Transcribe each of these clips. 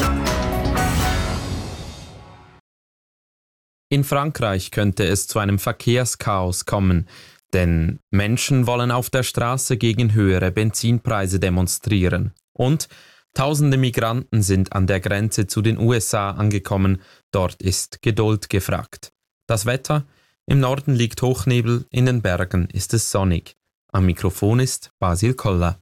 In Frankreich könnte es zu einem Verkehrschaos kommen, denn Menschen wollen auf der Straße gegen höhere Benzinpreise demonstrieren. Und Tausende Migranten sind an der Grenze zu den USA angekommen, dort ist Geduld gefragt. Das Wetter? Im Norden liegt Hochnebel, in den Bergen ist es sonnig. Am Mikrofon ist Basil Koller.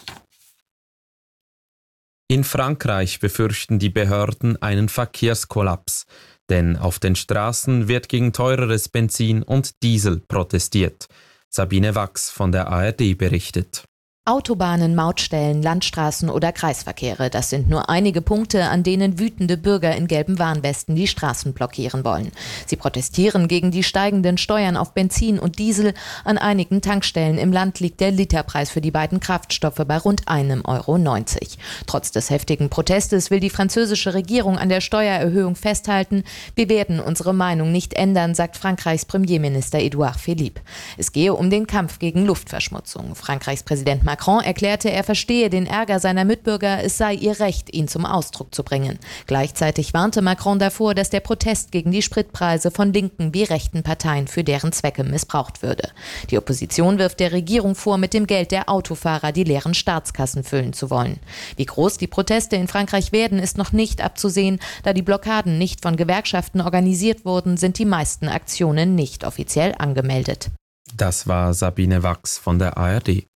In Frankreich befürchten die Behörden einen Verkehrskollaps, denn auf den Straßen wird gegen teureres Benzin und Diesel protestiert. Sabine Wachs von der ARD berichtet. Autobahnen, Mautstellen, Landstraßen oder Kreisverkehre, das sind nur einige Punkte, an denen wütende Bürger in gelben Warnwesten die Straßen blockieren wollen. Sie protestieren gegen die steigenden Steuern auf Benzin und Diesel. An einigen Tankstellen im Land liegt der Literpreis für die beiden Kraftstoffe bei rund 1,90 €. Trotz des heftigen Protestes will die französische Regierung an der Steuererhöhung festhalten. Wir werden unsere Meinung nicht ändern, sagt Frankreichs Premierminister Edouard Philippe. Es gehe um den Kampf gegen Luftverschmutzung. Frankreichs Präsident Macron erklärte, er verstehe den Ärger seiner Mitbürger, es sei ihr Recht, ihn zum Ausdruck zu bringen. Gleichzeitig warnte Macron davor, dass der Protest gegen die Spritpreise von linken wie rechten Parteien für deren Zwecke missbraucht würde. Die Opposition wirft der Regierung vor, mit dem Geld der Autofahrer die leeren Staatskassen füllen zu wollen. Wie groß die Proteste in Frankreich werden, ist noch nicht abzusehen. Da die Blockaden nicht von Gewerkschaften organisiert wurden, sind die meisten Aktionen nicht offiziell angemeldet. Das war Sabine Wachs von der ARD.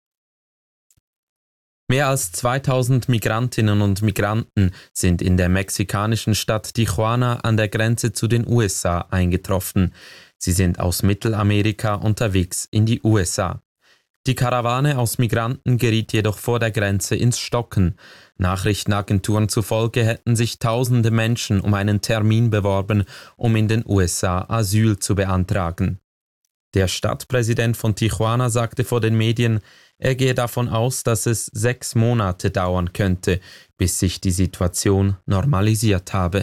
Mehr als 2000 Migrantinnen und Migranten sind in der mexikanischen Stadt Tijuana an der Grenze zu den USA eingetroffen. Sie sind aus Mittelamerika unterwegs in die USA. Die Karawane aus Migranten geriet jedoch vor der Grenze ins Stocken. Nachrichtenagenturen zufolge hätten sich tausende Menschen um einen Termin beworben, um in den USA Asyl zu beantragen. Der Stadtpräsident von Tijuana sagte vor den Medien, er gehe davon aus, dass es 6 Monate dauern könnte, bis sich die Situation normalisiert habe.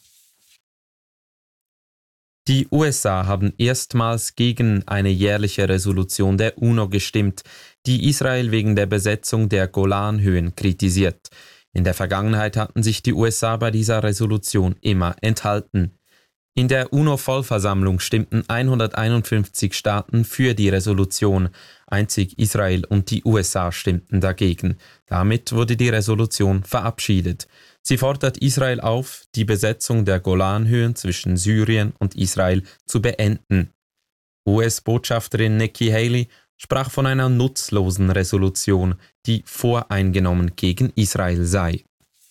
Die USA haben erstmals gegen eine jährliche Resolution der UNO gestimmt, die Israel wegen der Besetzung der Golanhöhen kritisiert. In der Vergangenheit hatten sich die USA bei dieser Resolution immer enthalten. In der UNO-Vollversammlung stimmten 151 Staaten für die Resolution, einzig Israel und die USA stimmten dagegen. Damit wurde die Resolution verabschiedet. Sie fordert Israel auf, die Besetzung der Golanhöhen zwischen Syrien und Israel zu beenden. US-Botschafterin Nikki Haley sprach von einer nutzlosen Resolution, die voreingenommen gegen Israel sei.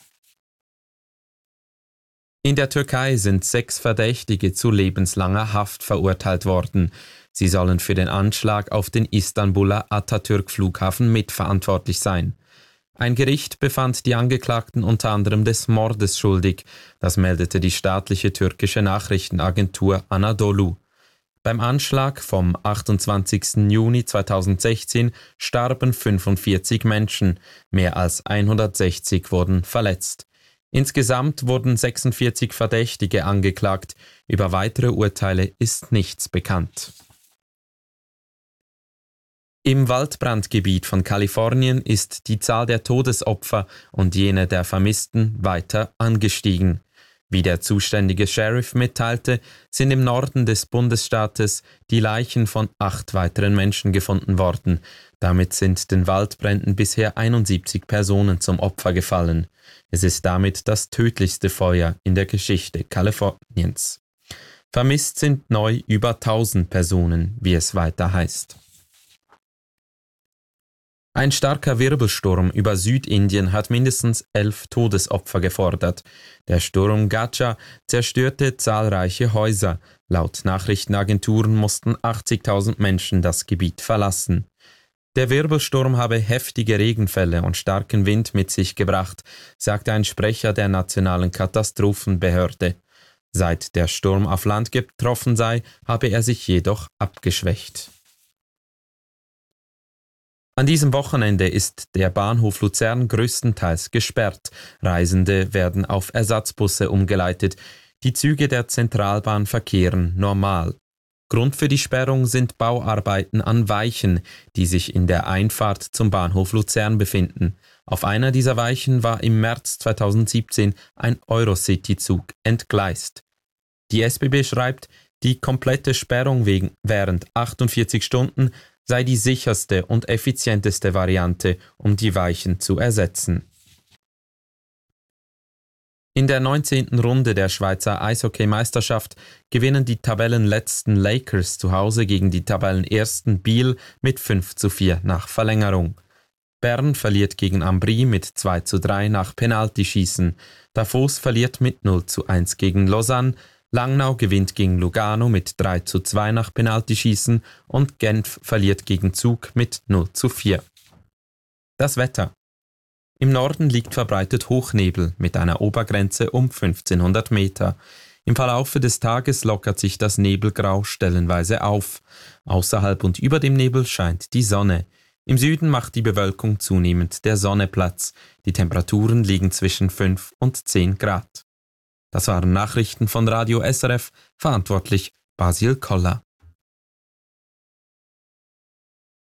In der Türkei sind 6 Verdächtige zu lebenslanger Haft verurteilt worden. Sie sollen für den Anschlag auf den Istanbuler Atatürk-Flughafen mitverantwortlich sein. Ein Gericht befand die Angeklagten unter anderem des Mordes schuldig, das meldete die staatliche türkische Nachrichtenagentur Anadolu. Beim Anschlag vom 28. Juni 2016 starben 45 Menschen, mehr als 160 wurden verletzt. Insgesamt wurden 46 Verdächtige angeklagt. Über weitere Urteile ist nichts bekannt. Im Waldbrandgebiet von Kalifornien ist die Zahl der Todesopfer und jene der Vermissten weiter angestiegen. Wie der zuständige Sheriff mitteilte, sind im Norden des Bundesstaates die Leichen von 8 weiteren Menschen gefunden worden. Damit sind den Waldbränden bisher 71 Personen zum Opfer gefallen. Es ist damit das tödlichste Feuer in der Geschichte Kaliforniens. Vermisst sind neu über 1000 Personen, wie es weiter heißt. Ein starker Wirbelsturm über Südindien hat mindestens 11 Todesopfer gefordert. Der Sturm Gaja zerstörte zahlreiche Häuser. Laut Nachrichtenagenturen mussten 80.000 Menschen das Gebiet verlassen. Der Wirbelsturm habe heftige Regenfälle und starken Wind mit sich gebracht, sagte ein Sprecher der nationalen Katastrophenbehörde. Seit der Sturm auf Land getroffen sei, habe er sich jedoch abgeschwächt. An diesem Wochenende ist der Bahnhof Luzern größtenteils gesperrt. Reisende werden auf Ersatzbusse umgeleitet. Die Züge der Zentralbahn verkehren normal. Grund für die Sperrung sind Bauarbeiten an Weichen, die sich in der Einfahrt zum Bahnhof Luzern befinden. Auf einer dieser Weichen war im März 2017 ein Eurocity-Zug entgleist. Die SBB schreibt, die komplette Sperrung während 48 Stunden sei die sicherste und effizienteste Variante, um die Weichen zu ersetzen. In der 19. Runde der Schweizer Eishockey-Meisterschaft gewinnen die Tabellenletzten Lakers zu Hause gegen die Tabellenersten Biel mit 5:4 nach Verlängerung. Bern verliert gegen Ambri mit 2:3 nach Penaltyschießen. Davos verliert mit 0:1 gegen Lausanne. Langnau gewinnt gegen Lugano mit 3:2 nach Penaltyschießen und Genf verliert gegen Zug mit 0:4. Das Wetter. Im Norden liegt verbreitet Hochnebel mit einer Obergrenze um 1500 Meter. Im Verlaufe des Tages lockert sich das Nebelgrau stellenweise auf. Außerhalb und über dem Nebel scheint die Sonne. Im Süden macht die Bewölkung zunehmend der Sonne Platz. Die Temperaturen liegen zwischen 5 und 10 Grad. Das waren Nachrichten von Radio SRF, verantwortlich Basil Koller.